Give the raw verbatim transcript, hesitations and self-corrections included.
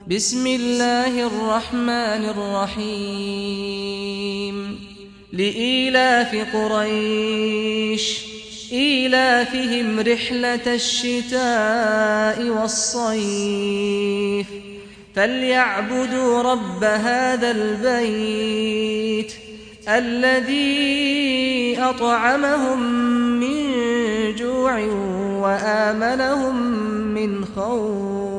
بسم الله الرحمن الرحيم لإيلاف قريش إيلافهم رحلة الشتاء والصيف فليعبدوا رب هذا البيت الذي أطعمهم من جوع وآمنهم من خوف.